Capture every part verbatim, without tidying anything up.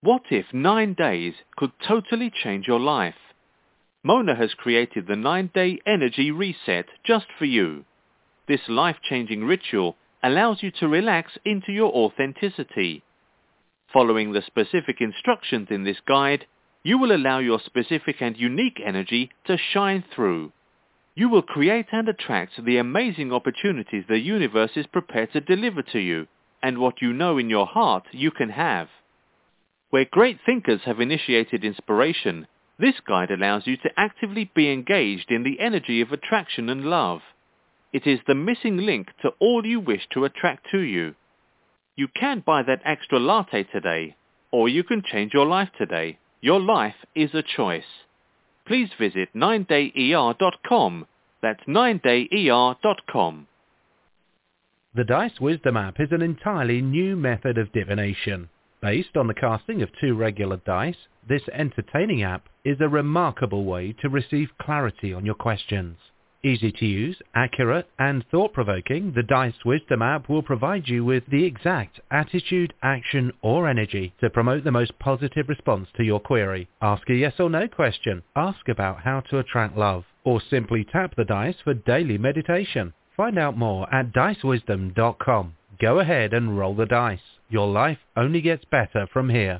What if nine days could totally change your life? Mona has created the nine-day energy reset just for you. This life-changing ritual allows you to relax into your authenticity. Following the specific instructions in this guide, you will allow your specific and unique energy to shine through. You will create and attract the amazing opportunities the universe is prepared to deliver to you, and what you know in your heart you can have. Where great thinkers have initiated inspiration, this guide allows you to actively be engaged in the energy of attraction and love. It is the missing link to all you wish to attract to you. You can buy that extra latte today, or you can change your life today. Your life is a choice. Please visit nine day E R dot com. That's nine day E R dot com. The Dice Wisdom app is an entirely new method of divination. Based on the casting of two regular dice, this entertaining app is a remarkable way to receive clarity on your questions. Easy to use, accurate, and thought-provoking, the Dice Wisdom app will provide you with the exact attitude, action, or energy to promote the most positive response to your query. Ask a yes or no question, ask about how to attract love, or simply tap the dice for daily meditation. Find out more at dice wisdom dot com. Go ahead and roll the dice. Your life only gets better from here.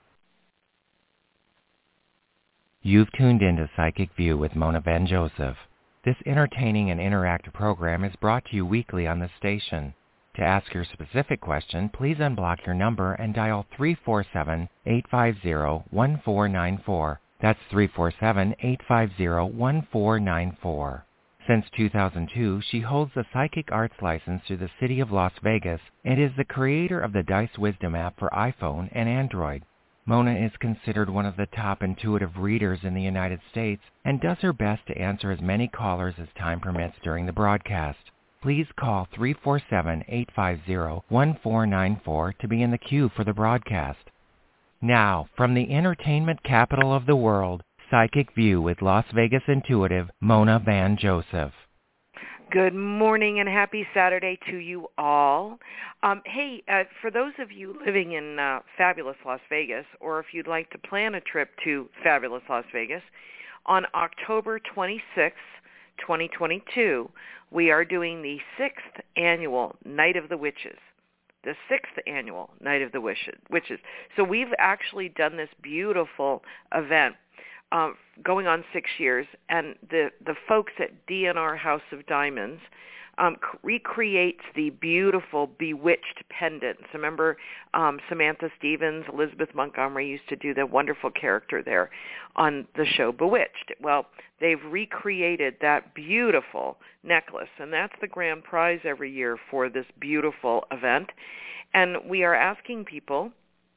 You've tuned into Psychic View with Mona Van Joseph. This entertaining and interactive program is brought to you weekly on this station. To ask your specific question, please unblock your number and dial three four seven, eight five zero, one four nine four. That's three four seven, eight five zero, one four nine four. Since two thousand two, she holds the Psychic Arts license through the City of Las Vegas and is the creator of the Dice Wisdom app for iPhone and Android. Mona is considered one of the top intuitive readers in the United States and does her best to answer as many callers as time permits during the broadcast. Please call three four seven, eight five zero, one four nine four to be in the queue for the broadcast. Now, from the entertainment capital of the world, Psychic View with Las Vegas intuitive Mona Van Joseph. Good morning and happy Saturday to you all. Um, hey, uh, for those of you living in uh, fabulous Las Vegas, or if you'd like to plan a trip to fabulous Las Vegas, on October twenty-sixth, twenty twenty-two, we are doing the sixth annual Night of the Witches. The sixth annual Night of the Witches. So we've actually done this beautiful event Uh, going on six years, and the, the folks at D N R House of Diamonds um, c- recreates the beautiful Bewitched pendants. Remember um, Samantha Stevens, Elizabeth Montgomery used to do the wonderful character there on the show Bewitched. Well, they've recreated that beautiful necklace, and that's the grand prize every year for this beautiful event. And we are asking people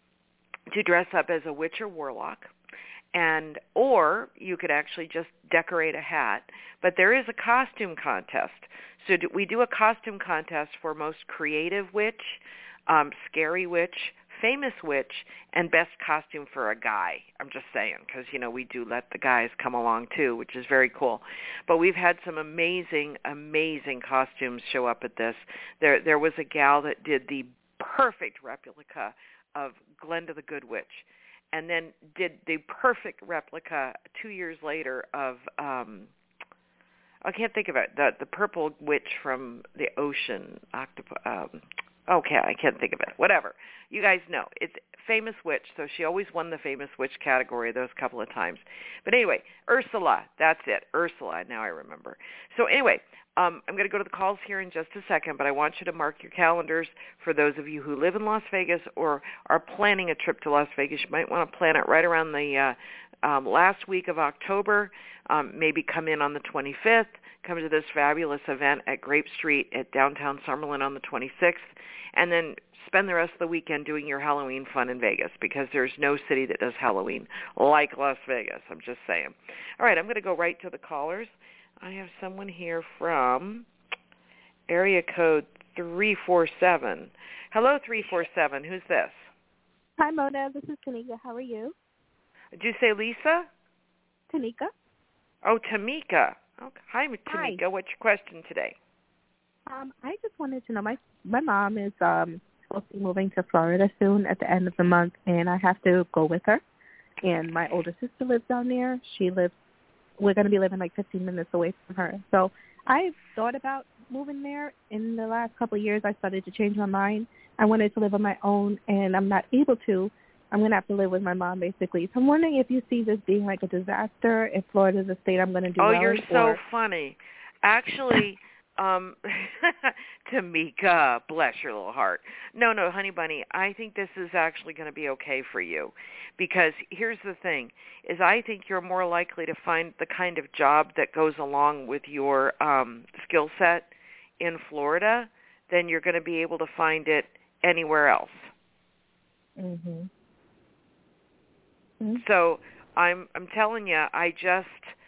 to dress up as a witch or warlock, and or you could actually just decorate a hat. But there is a costume contest. So do, we do a costume contest for most creative witch, um, scary witch, famous witch, and best costume for a guy. I'm just saying, because, you know, we do let the guys come along too, which is very cool. But we've had some amazing, amazing costumes show up at this. There, there was a gal that did the perfect replica of Glenda the Good Witch, and then did the perfect replica two years later of, um, I can't think of it, the the purple witch from the ocean. Octop- um, okay, I can't think of it. Whatever. You guys know. It's famous witch, so she always won the famous witch category those couple of times. But anyway, Ursula, that's it. Ursula, now I remember. So anyway, um, I'm going to go to the calls here in just a second, but I want you to mark your calendars for those of you who live in Las Vegas or are planning a trip to Las Vegas. You might want to plan it right around the uh, um, last week of October. Um, maybe come in on the twenty-fifth, come to this fabulous event at Grape Street at downtown Summerlin on the twenty-sixth, and then spend the rest of the weekend doing your Halloween fun in Vegas, because there's no city that does Halloween like Las Vegas. I'm just saying. All right, I'm going to go right to the callers. I have someone here from area code three four seven. Hello, three four seven. Who's this? Hi, Mona. This is Tanika. How are you? Did you say Lisa? Tanika. Oh, Tamika. Okay. Hi, Tamika. Hi. What's your question today? Um, I just wanted to know, my my mom is um supposed to be moving to Florida soon at the end of the month, and I have to go with her. And my older sister lives down there. She lives, we're going to be living like fifteen minutes away from her. So I've thought about moving there. In the last couple of years, I started to change my mind. I wanted to live on my own, and I'm not able to. I'm going to have to live with my mom, basically. So I'm wondering if you see this being like a disaster, if Florida's a state I'm going to do Oh, well. you're so or... funny. Actually, um, Tamika, bless your little heart. No, no, honey bunny, I think this is actually going to be okay for you, because here's the thing, is I think you're more likely to find the kind of job that goes along with your um, skill set in Florida than you're going to be able to find it anywhere else. Mm-hmm. So I'm I'm telling you, I just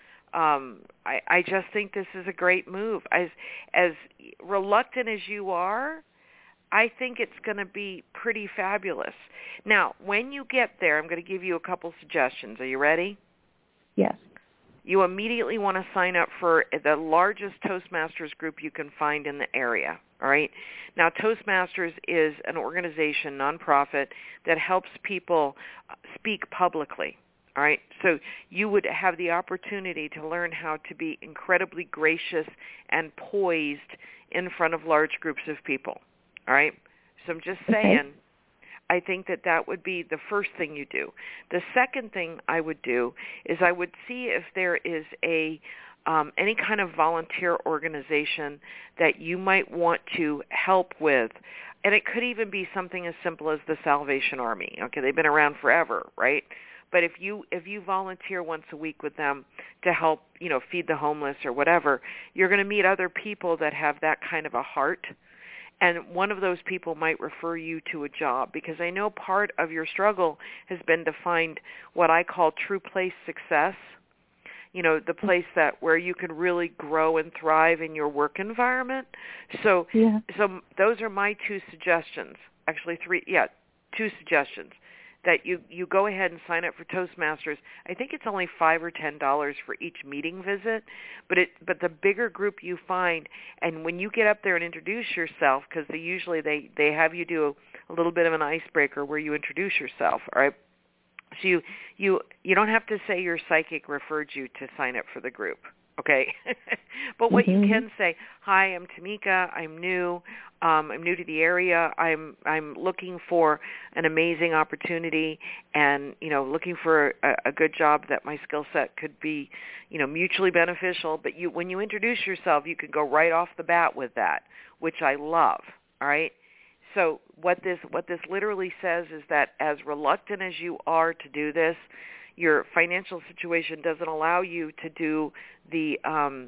um, I, I just think this is a great move. As as reluctant as you are, I think it's going to be pretty fabulous. Now, when you get there, I'm going to give you a couple suggestions. Are you ready? Yes. You immediately want to sign up for the largest Toastmasters group you can find in the area. All right. Now, Toastmasters is an organization, nonprofit, that helps people speak publicly. All right. So you would have the opportunity to learn how to be incredibly gracious and poised in front of large groups of people. All right. So I'm just saying, okay. I think that that would be the first thing you do. The second thing I would do is I would see if there is a Um, any kind of volunteer organization that you might want to help with. And it could even be something as simple as the Salvation Army. Okay, they've been around forever, right? But if you if you volunteer once a week with them to help, you know, feed the homeless or whatever, you're going to meet other people that have that kind of a heart. And one of those people might refer you to a job, because I know part of your struggle has been to find what I call true place success. You know, the place that where you can really grow and thrive in your work environment. So, yeah. so those are my two suggestions. Actually, three, yeah, two suggestions. That you, you go ahead and sign up for Toastmasters. I think it's only five or ten dollars for each meeting visit, but it but the bigger group you find, and when you get up there and introduce yourself, because they usually they they have you do a, a little bit of an icebreaker where you introduce yourself. All right. So you, you you don't have to say your psychic referred you to sign up for the group, okay? But what mm-hmm. you can say, hi, I'm Tamika. I'm new. Um, I'm new to the area. I'm I'm looking for an amazing opportunity, and you know, looking for a, a good job that my skill set could be, you know, mutually beneficial. But you, when you introduce yourself, you can go right off the bat with that, which I love. All right. So what this what this literally says is that as reluctant as you are to do this, your financial situation doesn't allow you to do the um,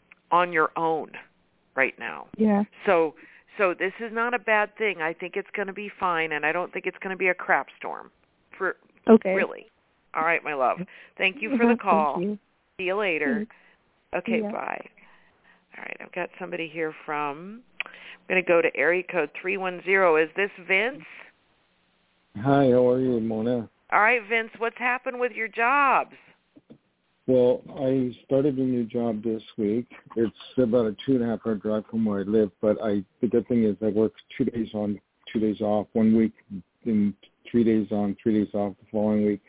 on your own right now. Yeah. So so this is not a bad thing. I think it's going to be fine, and I don't think it's going to be a crap storm. For okay. Really. All right, my love. Thank you for the call. Thank you. See you later. Thanks. Okay, yeah. bye. All right, I've got somebody here from... I'm going to go to area code three one zero. Is this Vince? Hi, how are you, Mona? All right, Vince, what's happened with your jobs? Well, I started a new job this week. It's about a two and a half hour drive from where I live, but I the good thing is I work two days on, two days off, one week, and three days on, three days off the following week.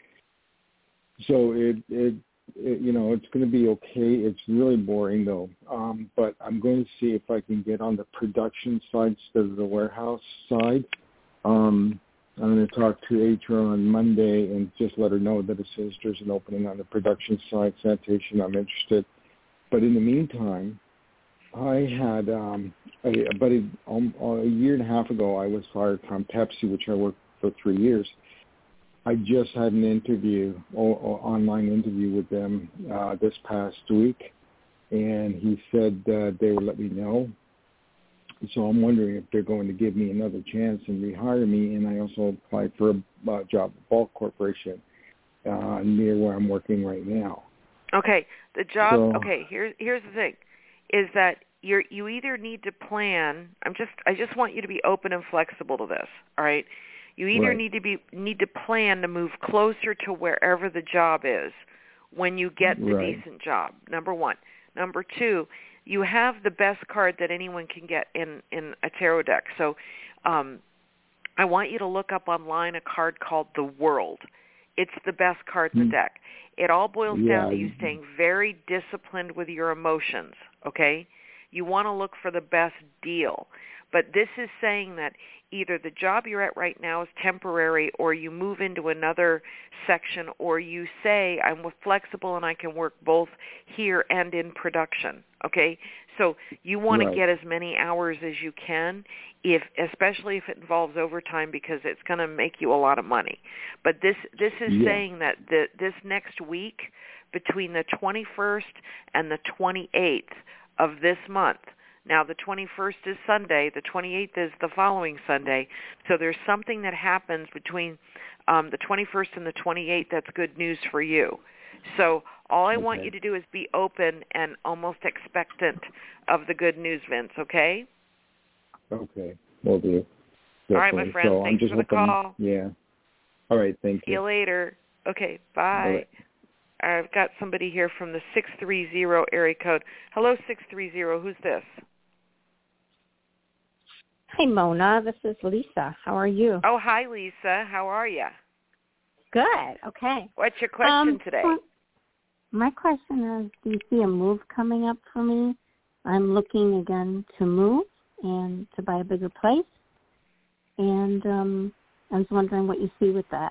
So it, it It, you know, it's going to be okay. It's really boring, though. Um, but I'm going to see if I can get on the production side instead of the warehouse side. Um, I'm going to talk to H R on Monday and just let her know that as soon as there's an opening on the production side, sanitation, I'm interested. But in the meantime, I had um, a, about a, um, a year and a half ago, I was fired from Pepsi, which I worked for three years. I just had an interview, or, or online interview with them uh, this past week, and he said uh, they would let me know. So I'm wondering if they're going to give me another chance and rehire me. And I also applied for a uh, job at Ball Corporation uh, near where I'm working right now. Okay, the job. So, okay, here's here's the thing, is that you're you either need to plan. I'm just I just want you to be open and flexible to this. All right. You either right. need to be need to plan to move closer to wherever the job is when you get the right. decent job. Number one. Number two, you have the best card that anyone can get in, in a tarot deck. So um, I want you to look up online a card called the World. It's the best card in the deck. It all boils Yeah. down to you staying very disciplined with your emotions, okay? You want to look for the best deal. But this is saying that either the job you're at right now is temporary, or you move into another section, or you say, I'm flexible and I can work both here and in production, okay? So you want Right. to get as many hours as you can, if especially if it involves overtime, because it's going to make you a lot of money. But this this is Yeah. saying that the, this next week, between the twenty-first and the twenty-eighth of this month, now the twenty-first is Sunday, the twenty-eighth is the following Sunday, so there's something that happens between um, the twenty-first and the twenty-eighth that's good news for you. So all I Okay. want you to do is be open and almost expectant of the good news, Vince, okay? Okay, will do. All right, my Definitely. friend. So I'm Thanks just for the hoping, call. Yeah. All right, thank See you you. later. Okay, bye. Bye. I've got somebody here from the six three zero area code. Hello, six three zero. Who's this? Hi, Mona. This is Lisa. How are you? Oh, hi, Lisa. How are you? Good. Okay. What's your question um, today? so my question is, do you see a move coming up for me? I'm looking again to move and to buy a bigger place. And um, I was wondering what you see with that.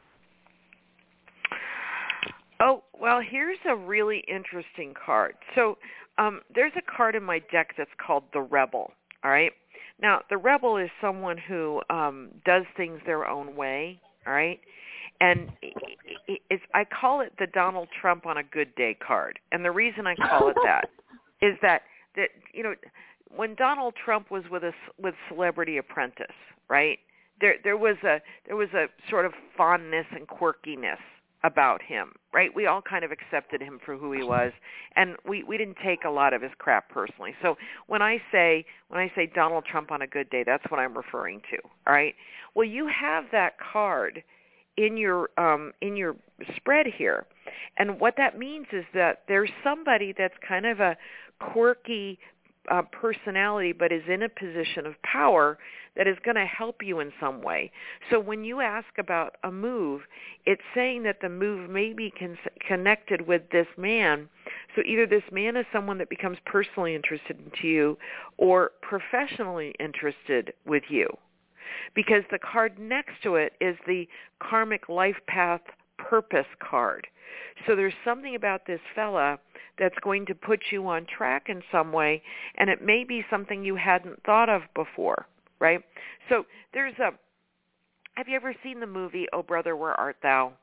Oh, well, here's a really interesting card. So um, there's a card in my deck that's called the Rebel, all right? Now, the Rebel is someone who um, does things their own way, all right? And it's, I call it the Donald Trump on a good day card. And the reason I call it that is that, that you know, when Donald Trump was with us with Celebrity Apprentice, right? There there was a there was a sort of fondness and quirkiness about him, right? We all kind of accepted him for who he was, and we, we didn't take a lot of his crap personally. So when I say when I say Donald Trump on a good day, that's what I'm referring to, all right? Well, you have that card in your um, in your spread here, and what that means is that there's somebody that's kind of a quirky uh, personality, but is in a position of power that is going to help you in some way. So when you ask about a move, it's saying that the move may be con- connected with this man. So either this man is someone that becomes personally interested into you or professionally interested with you. Because the card next to it is the Karmic Life Path Purpose card. So there's something about this fella that's going to put you on track in some way, and it may be something you hadn't thought of before, right? So there's a, have you ever seen the movie, Oh Brother, Where Art Thou?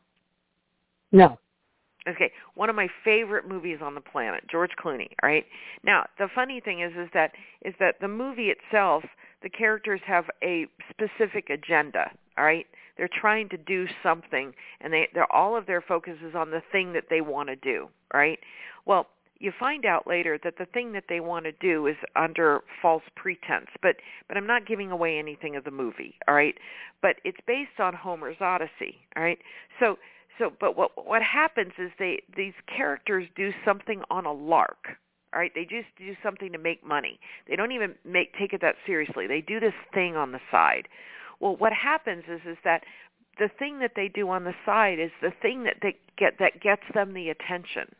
No. Okay, one of my favorite movies on the planet, George Clooney, all right? Now, the funny thing is is that is that the movie itself, the characters have a specific agenda, all right? They're trying to do something, and they they're all of their focus is on the thing that they want to do, right? Well, you find out later that the thing that they want to do is under false pretense, but but I'm not giving away anything of the movie, all right? But it's based on Homer's Odyssey, all right? So so but what what happens is they these characters do something on a lark. All right, they just do something to make money. They don't even make take it that seriously. They do this thing on the side. Well, what happens is is that the thing that they do on the side is the thing that they get that gets them the attention.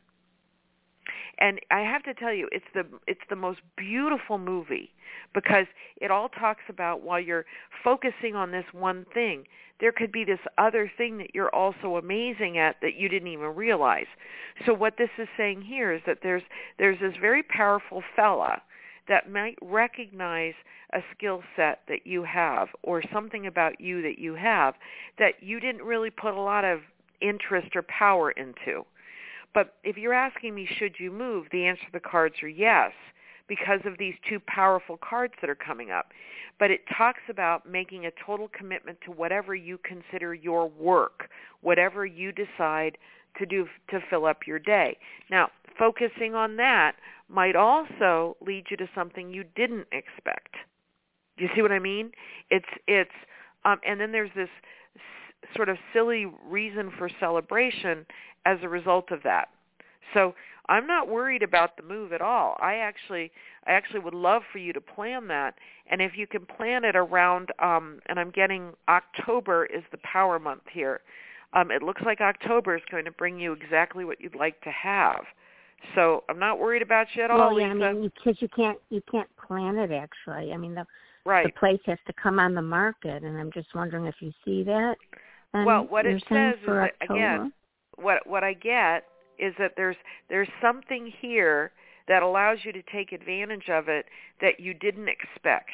And I have to tell you, it's the it's the most beautiful movie because it all talks about while you're focusing on this one thing, there could be this other thing that you're also amazing at that you didn't even realize. So what this is saying here is that there's there's this very powerful fella that might recognize a skill set that you have or something about you that you have that you didn't really put a lot of interest or power into. But if you're asking me, should you move, the answer to the cards are yes, because of these two powerful cards that are coming up. But it talks about making a total commitment to whatever you consider your work, whatever you decide to do to fill up your day. Now, focusing on that might also lead you to something you didn't expect. Do you see what I mean? It's it's um, and then there's this s- sort of silly reason for celebration as a result of that. So I'm not worried about the move at all. I actually I actually would love for you to plan that. And if you can plan it around, um, and I'm getting October is the power month here. Um, it looks like October is going to bring you exactly what you'd like to have. So I'm not worried about you at well, all, yeah, Lisa. I mean, because you can't you can't plan it actually. I mean, the right. the place has to come on the market, and I'm just wondering if you see that. And well, what it says is for that, October? again, what what I get is that there's there's something here that allows you to take advantage of it that you didn't expect.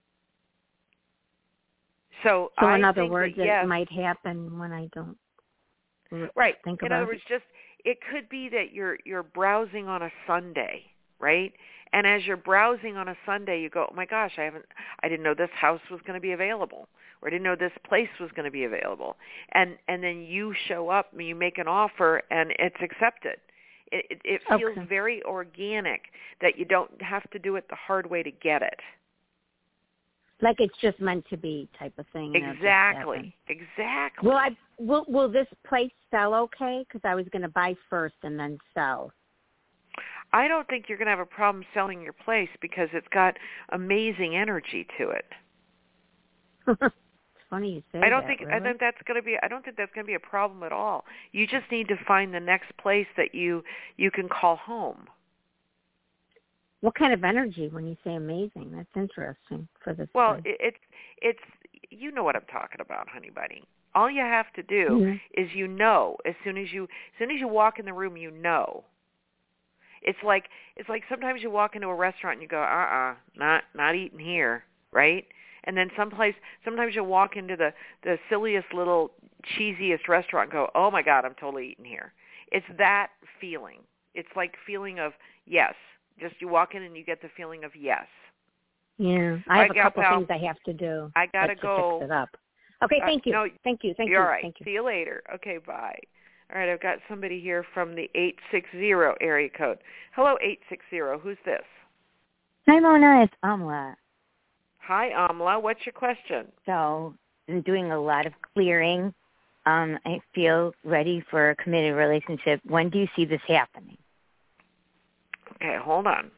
So, so I in other think words, that, yes, it might happen when I don't right. think in about other words, it. just it could be that you're you're browsing on a Sunday, right? And as you're browsing on a Sunday, you go, "Oh my gosh, I haven't, I didn't know this house was going to be available, or I didn't know this place was going to be available." And and then you show up, and you make an offer, and it's accepted. It it, it feels Okay. very organic that you don't have to do it the hard way to get it. Like it's just meant to be type of thing. You know, just Exactly. happen. Exactly. Will I will will this place sell okay? Because I was going to buy first and then sell. I don't think you're going to have a problem selling your place because it's got amazing energy to it. It's funny you say I don't that, think really? I think that's going to be I don't think that's going to be a problem at all. You just need to find the next place that you you can call home. What kind of energy when you say amazing? That's interesting for this Well, place. it, it's it's you know what I'm talking about, honey bunny. All you have to do Mm-hmm. is you know as soon as you as soon as you walk in the room, you know. It's like it's like sometimes you walk into a restaurant and you go, uh-uh, not not eating here, right? And then someplace sometimes you walk into the the silliest little cheesiest restaurant and go, oh my God, I'm totally eating here. It's that feeling. It's like feeling of yes. Just you walk in and you get the feeling of yes. Yeah, I have I a couple pal. things I have to do. I gotta like, go. To fix it up. Okay, thank you. Uh, no, thank you. Thank you're you. all right. Thank you. See you later. Okay, bye. All right, I've got somebody here from the eight six zero area code. Hello, eight six zero. Who's this? Hi, Mona. It's Amla. Hi, Amla. What's your question? So I'm doing a lot of clearing. Um, I feel ready for a committed relationship. When do you see this happening? Okay, hold on.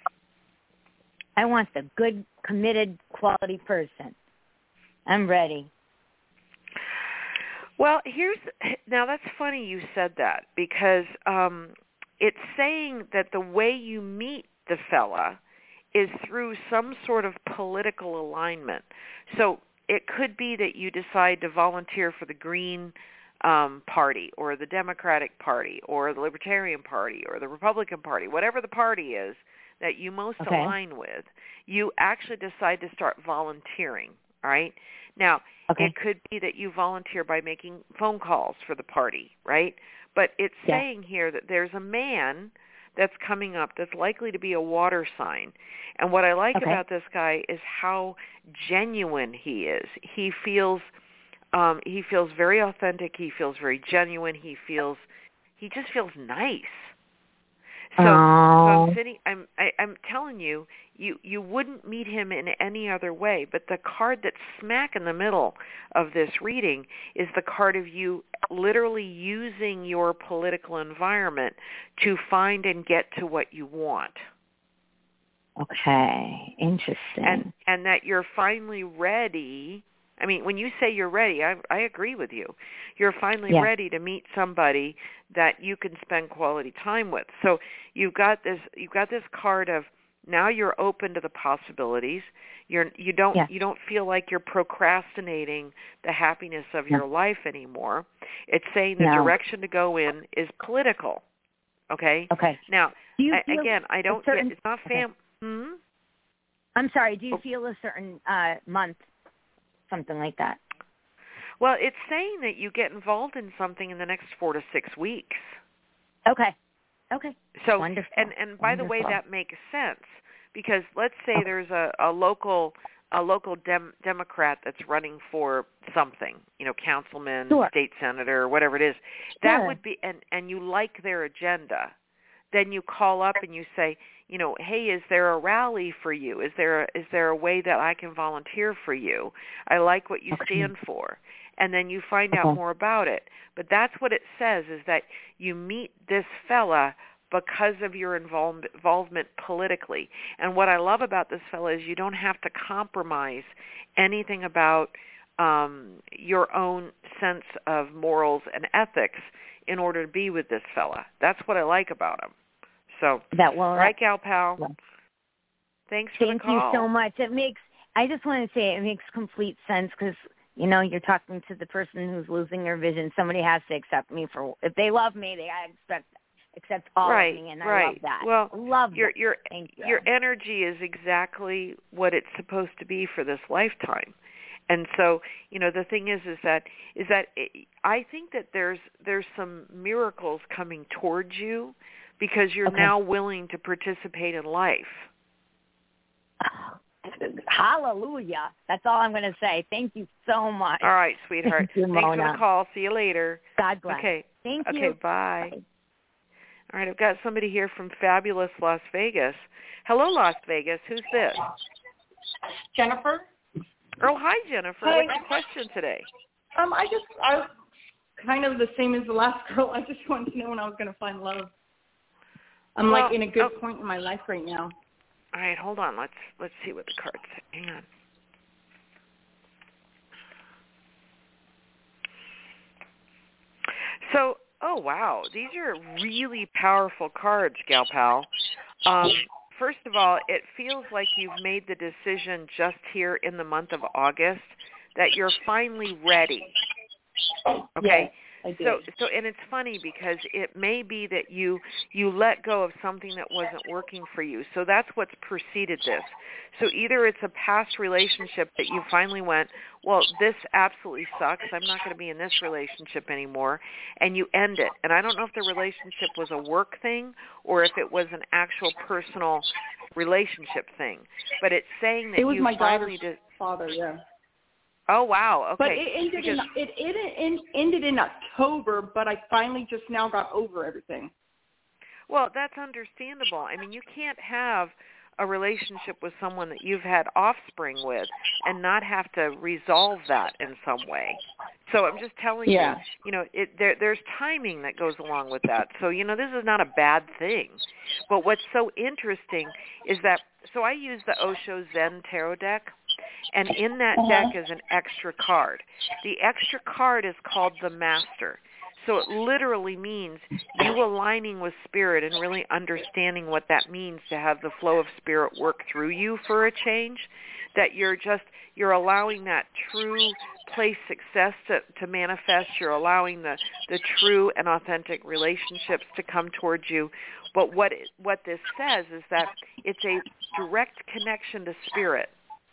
I want the good, committed, quality person. I'm ready. Well, here's now that's funny you said that because um, it's saying that the way you meet the fella is through some sort of political alignment. So it could be that you decide to volunteer for the Green um, Party or the Democratic Party or the Libertarian Party or the Republican Party, whatever the party is that you most okay. align with, you actually decide to start volunteering, all right? Now, okay. it could be that you volunteer by making phone calls for the party, right? But it's yeah. saying here that there's a man that's coming up that's likely to be a water sign. And what I like okay. about this guy is how genuine he is. He feels um, he feels very authentic. He feels very genuine. He feels he just feels nice. So, so I'm sitting. I'm. I, I'm telling you, you you wouldn't meet him in any other way. But the card that's smack in the middle of this reading is the card of you literally using your political environment to find and get to what you want. Okay, interesting. And and that you're finally ready. I mean, when you say you're ready, I, I agree with you. You're finally yeah. ready to meet somebody that you can spend quality time with. So you've got this you've got this card of now you're open to the possibilities. You're you don't yeah. you don't feel like you're procrastinating the happiness of no. your life anymore. It's saying the no. direction to go in is political. Okay? Okay. Now, Do you I, again, I don't certain, get it's not fam okay. hmm? I'm sorry, do you oh. feel a certain uh month, something like that? Well, it's saying that you get involved in something in the next four to six weeks. Okay. Okay. So, Wonderful. and and by Wonderful. the way, that makes sense because let's say okay. there's a, a local a local dem, Democrat that's running for something, you know, councilman, sure. state senator, whatever it is. Sure. That would be, and and you like their agenda. Then you call up and you say, you know, hey, is there a rally for you? Is there a, is there a way that I can volunteer for you? I like what you okay. stand for. and then you find okay. out more about it. But that's what it says, is that you meet this fella because of your involve, involvement politically. And what I love about this fella is you don't have to compromise anything about um, your own sense of morals and ethics in order to be with this fella. That's what I like about him. So, that well, all right, Gal Pal. Well, thanks for thank the call. you so much. It makes. I just want to say it makes complete sense because, you know, you're talking to the person who's losing their vision. Somebody has to accept me for, if they love me, they expect accept all right, of me, and right. I love that. Well, love your that. your Thank you. your energy is exactly what it's supposed to be for this lifetime. And so, you know, the thing is, is that is that it, I think that there's there's some miracles coming towards you because you're okay. now willing to participate in life. Hallelujah. That's all I'm going to say. Thank you so much. All right, sweetheart. Thank you, Thanks Mona. for the call. See you later. God bless. Okay. Thank okay, you. Okay, bye. bye. All right, I've got somebody here from fabulous Las Vegas. Hello, Las Vegas. Who's this? Jennifer. Oh, hi, Jennifer. Hi. What's your question today? Um, I just, I was kind of the same as the last girl. I just wanted to know when I was going to find love. I'm well, like in a good oh. point in my life right now. All right, hold on. Let's let's see what the cards say. Hang on. So, oh wow, these are really powerful cards, Gal Pal. Um, first of all, it feels like you've made the decision just here in the month of August that you're finally ready. Okay. Yes, I did. So, so, and it's funny because it may be that you you let go of something that wasn't working for you. So that's what's preceded this. So either it's a past relationship that you finally went, well, this absolutely sucks. I'm not going to be in this relationship anymore, and you end it. And I don't know if the relationship was a work thing or if it was an actual personal relationship thing. But it's saying that it was you my finally daughter's did. father, yeah. Oh wow! Okay. But it ended because, in it, it, it ended in October, but I finally just now got over everything. Well, that's understandable. I mean, you can't have a relationship with someone that you've had offspring with and not have to resolve that in some way. So I'm just telling yeah. you, you know, it, there, there's timing that goes along with that. So, you know, this is not a bad thing. But what's so interesting is that, so I use the Osho Zen Tarot deck, and in that uh-huh. deck is an extra card. The extra card is called the Master. So it literally means you aligning with Spirit and really understanding what that means to have the flow of Spirit work through you for a change, that you're just, you're allowing that true place success to, to manifest. You're allowing the, the true and authentic relationships to come towards you. But what it, what this says is that it's a direct connection to Spirit.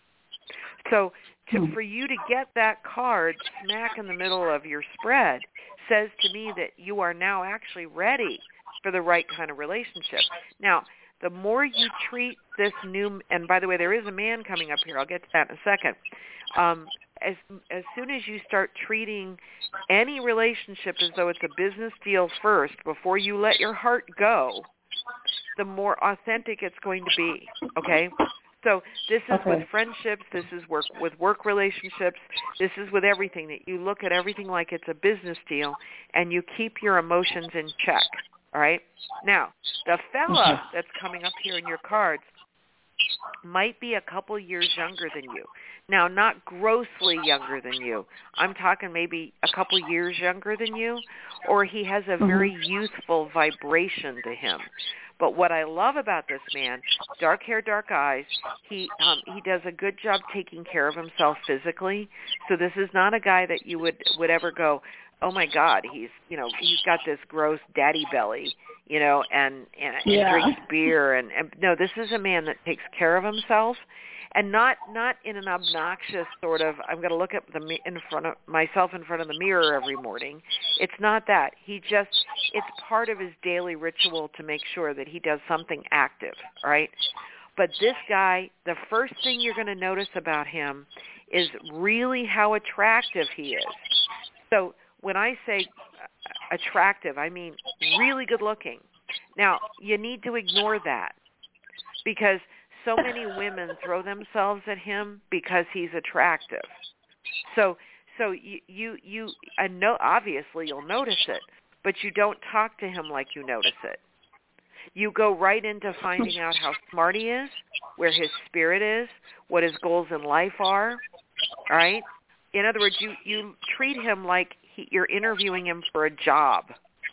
So to, for you to get that card smack in the middle of your spread says to me that you are now actually ready for the right kind of relationship. Now, the more you treat this new, and by the way, there is a man coming up here. I'll get to that in a second. Um, as as soon as you start treating any relationship as though it's a business deal first, before you let your heart go, the more authentic it's going to be. Okay. So this is okay. with friendships, this is work with work relationships, this is with everything, that you look at everything like it's a business deal and you keep your emotions in check, all right? Now, the fella that's coming up here in your cards might be a couple years younger than you. Now, not grossly younger than you. I'm talking maybe a couple years younger than you, or he has a very youthful vibration to him. But what I love about this man, dark hair, dark eyes, he um, he does a good job taking care of himself physically. So this is not a guy that you would, would ever go, oh my God, he's you know he's got this gross daddy belly, you know, and and, and yeah. drinks beer, and, and no, this is a man that takes care of himself, and not not in an obnoxious sort of I'm going to look at the in front of myself in front of the mirror every morning. It's not that. He just it's part of his daily ritual to make sure that he does something active, right? But this guy, the first thing you're going to notice about him is really how attractive he is. So when I say attractive, I mean really good looking. Now, you need to ignore that because so many women throw themselves at him because he's attractive. So So you you you and no, obviously you'll notice it, but you don't talk to him like you notice it. You go right into finding out how smart he is, where his spirit is, what his goals in life are. All right? In other words, you, you treat him like he, you're interviewing him for a job.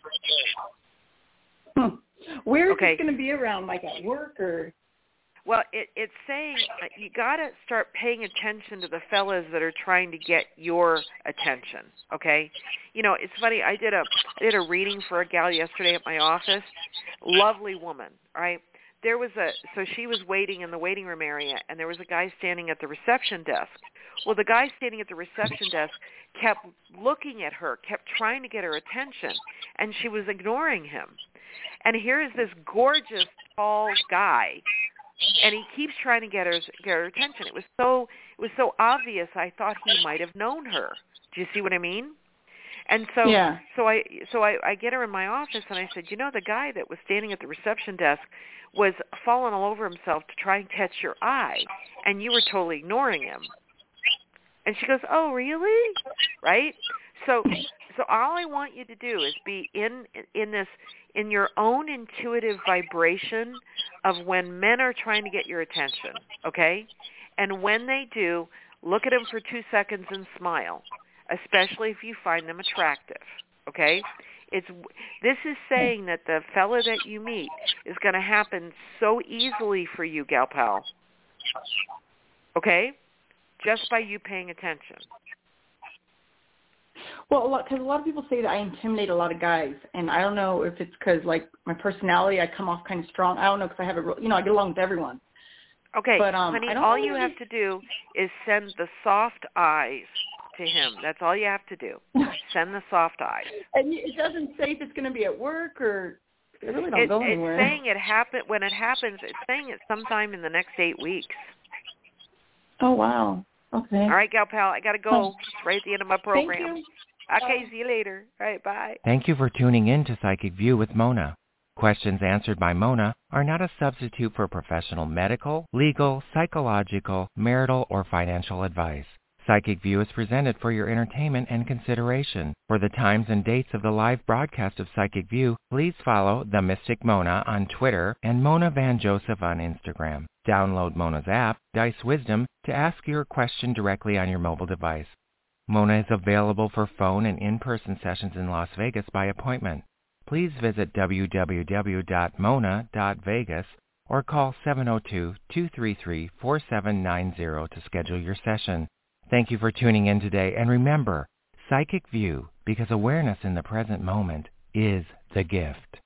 Hmm. Where is okay. this going to be around, like at work or? Well, it, it's saying you got to start paying attention to the fellas that are trying to get your attention. Okay, you know it's funny. I did a I did a reading for a gal yesterday at my office. Lovely woman, right? There was a so she was waiting in the waiting room area, and there was a guy standing at the reception desk. Well, the guy standing at the reception desk kept looking at her, kept trying to get her attention, and she was ignoring him. And here is this gorgeous, tall guy. And he keeps trying to get her get her attention. It was so it was so obvious. I thought he might have known her. Do you see what I mean? And so yeah. so I so I, I get her in my office and I said, you know, the guy that was standing at the reception desk was falling all over himself to try and catch your eye, and you were totally ignoring him. And she goes, oh, really? Right? So so all I want you to do is be in in this in your own intuitive vibration of when men are trying to get your attention, okay? And when they do, look at them for two seconds and smile, especially if you find them attractive, okay? It's this is saying that the fella that you meet is going to happen so easily for you, gal pal, okay? Just by you paying attention. Well, a lot because a lot of people say that I intimidate a lot of guys, and I don't know if it's because like my personality, I come off kind of strong. I don't know because I have a, you know, I get along with everyone. Okay, but, um, honey, I don't all really... you have to do is send the soft eyes to him. That's all you have to do. Send the soft eyes. And it doesn't say if it's going to be at work or it really don't it, go anywhere. It's saying it happen when it happens. It's saying it sometime in the next eight weeks. Oh wow. Okay. All right, gal pal, I got to go. It's right at the end of my program. Thank you. Okay, see you later. All right, bye. Thank you for tuning in to Psychic View with Mona. Questions answered by Mona are not a substitute for professional medical, legal, psychological, marital, or financial advice. Psychic View is presented for your entertainment and consideration. For the times and dates of the live broadcast of Psychic View, please follow The Mystic Mona on Twitter and Mona Van Joseph on Instagram. Download Mona's app, Dice Wisdom, to ask your question directly on your mobile device. Mona is available for phone and in-person sessions in Las Vegas by appointment. Please visit w w w dot mona dot vegas or call seven oh two, two three three, four seven nine zero to schedule your session. Thank you for tuning in today, and remember, Psychic View, because awareness in the present moment is the gift.